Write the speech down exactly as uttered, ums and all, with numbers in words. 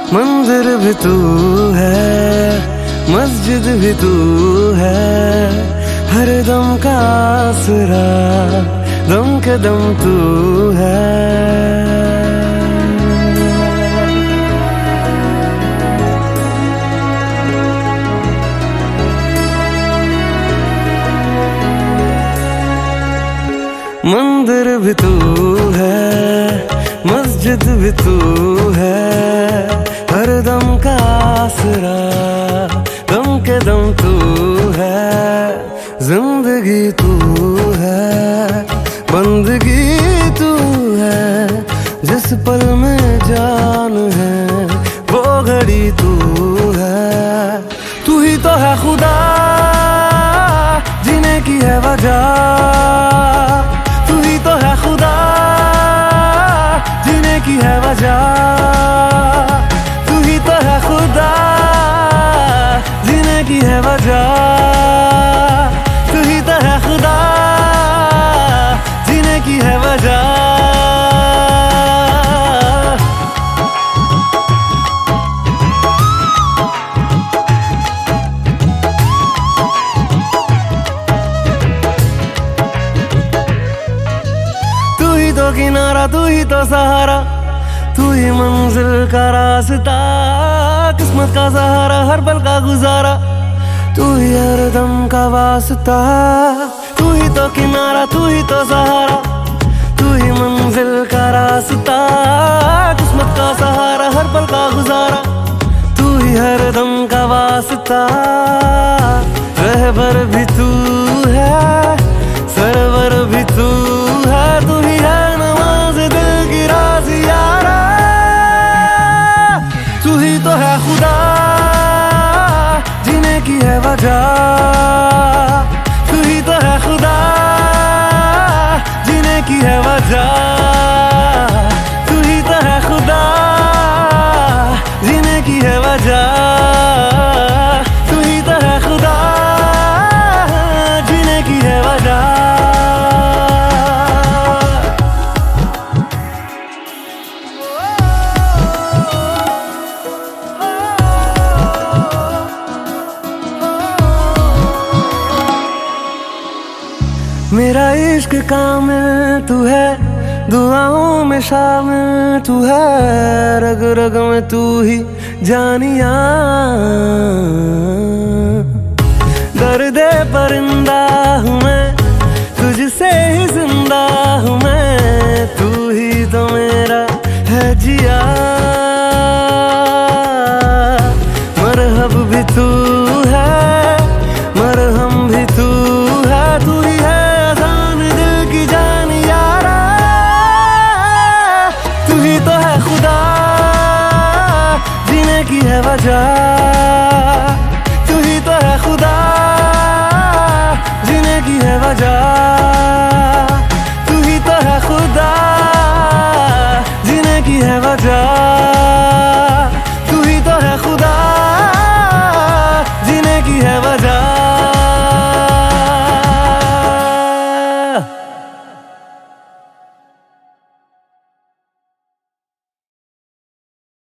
मंदिर भी तू है, मस्जिद भी तू है, हर दम का आसरा, दम के दम तू है। मंदिर भी तू है, मस्जिद भी तू है, हर दम का आसरा, दम के दम तू है। जिंदगी तू है, बंदगी तू है, जिस पल में जान है वो घड़ी तू है। तू ही तो है खुदा, जीने की है वजह, की है वजह। तू ही तो है खुदा, जीने की है वजह। तू ही तो है खुदा, जीने की है वजह। तू ही तो किनारा, तू ही तो सहारा, तू ही मंजिल का रास्ता, किस्मत का सहारा, हर पल का गुजारा, तू ही हर दम का वास्ता। तू ही तो किनारा, तू ही तो सहारा, तू ही मंजिल का रास्ता, किस्मत का सहारा, हर पल का गुजारा, तू ही हर दम का वास्ता। रहबर भी तू है, सरवर भी तू है, तू ही है नमाज दिल की राज़ यारा। तू ही तो है खुदा, जीने की है वजह। तू ही तो है खुदा, जीने की है वजह। तू ही तो है खुदा, जीने की है वजह। तू ही तो है खुदा, जीने की है वजह। मेरा इश्क कामिल तू है, दुआओं में शामिल तू है, रग रग में तू ही जानिया। दर्दे परिंदा हूँ मैं, तुझसे ही जिंदा हूँ मैं, तू ही तो मेरा है जिया। मरहब भी तू है, मरहम भी तू है, तू ही है की है वजह।